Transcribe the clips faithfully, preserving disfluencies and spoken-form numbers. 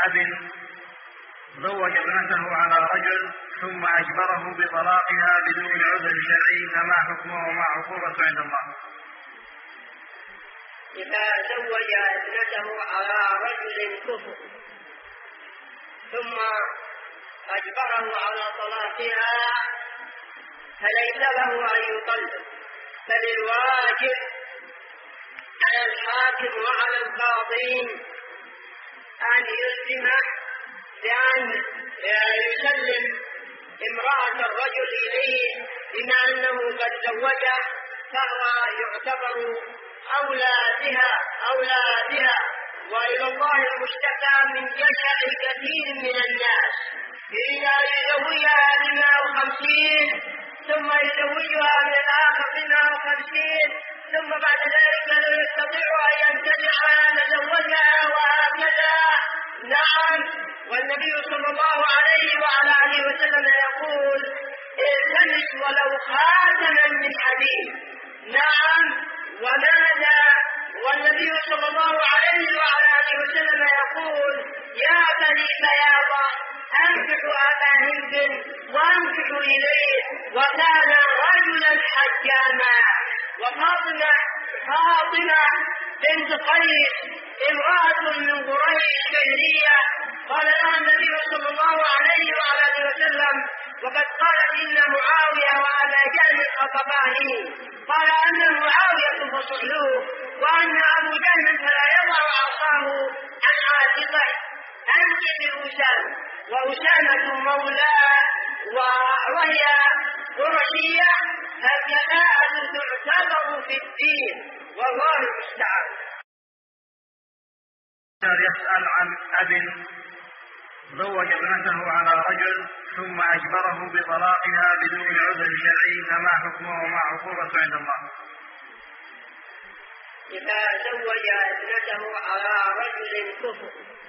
أب زوج ابنته على رجل ثم أجبره بطلاقها بدون عذر شرعي، فما حكمه وما عقوبته عند الله؟ إذا زوج ابنته على رجل كفر ثم أجبره على طلاقها فليس له أن يطلق، بل الواجب على الحاكم وعلى القاضين أن يلزمه بأن يسلم امرأة الرجل إليه، بما أنه قد زوجه فهو يعتبر أولى بها أولى بها وإلى الله المشتكى من جشع كثير من الناس. إذا يزوجها بمئة وخمسين ثم يزوجها من الآخر بمئة وخمسين ثم بعد ذلك لا يستطيع أن ينتزع نزوجها وهكذا. نعم، والنبي صلى الله عليه وعلى آله وسلم يقول: التمس ولو خاتما من حديد. نعم، وماذا؟ والنبي صلى الله عليه وعلى آله وسلم يقول: يا بني بياضة أنكحوا أبا هند وأنكحوا إليه، وكان رجلا حجاما. وفاطمة فاطمة بنت قيس امرأة من قريش شهرية، قال لها النبي صلى الله عليه وعلى آله وسلم، وقد قالت إن معاوية وأبا جهل خطباني، قال أن معاوية فصحلوه وأن أبو جهل فلا يضع عصاه عن عاتقه. أنت بأسامة، وأسامة مولاه وهي قرشية، فالكفاءة تعتبر في الدين، والله المستعان. يسأل عن أب زوج ابنته على رجل ثم أجبره بطلاقها بدون عذر شرعي، فما حكمه وما عقوبته عند الله؟ إذا زوج ابنته على رجل كفر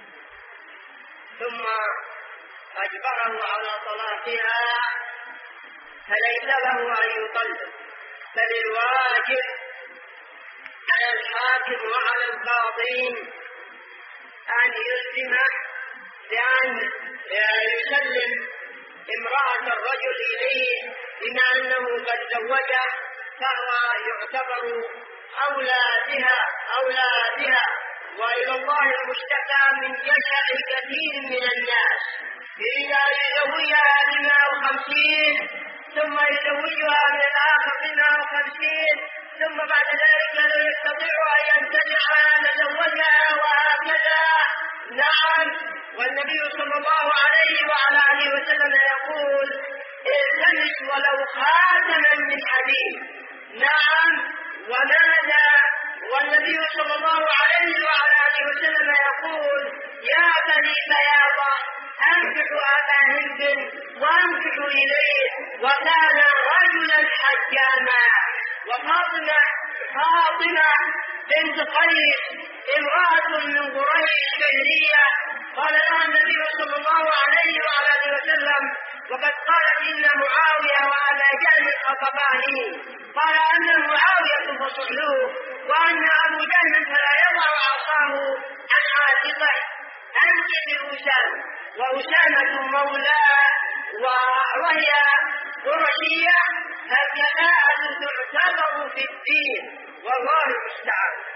ثم أجبره على طلاقها فليس له أن يطلق، بل الواجب على الحاكم وعلى القاضين أن يلزمه بأن يسلم امرأة الرجل إليه، بما أنه قد زوجه فهو يعتبر أولى بها أولى بها وإلى الله المشتكى من جشع كثير من الناس. إذا يزوجها بمئة وخمسين ثم يزوجها من الآخر بمئة وخمسين ثم بعد ذلك لا يستطيع أن ينتزع نزوجها وهكذا. نعم، والنبي صلى الله عليه وعلى آله وسلم يقول: التمس ولو خاتما من حديد. نعم، وماذا؟ والنبي صلى الله عليه وعلى آله وسلم يقول: يا بني بياضة أنكحوا أبا هند وأنكحوا إليه، وكان رجلا حجاما. وفاطمة فاطمة بنت قيس امرأة من قريش شهرية، قال لها النبي صلى الله عليه وعلى آله وسلم، وقد قالت إن معاوية وأبا جهل خطباني، قال أن معاوية فصحلوه وأن أبو جهل فلا يضع عصاه عن عاتقه. أنت بأسامة، وأسامة مولاه وهي قرشية، فالكفاءة تعتبر في الدين، والله المستعان.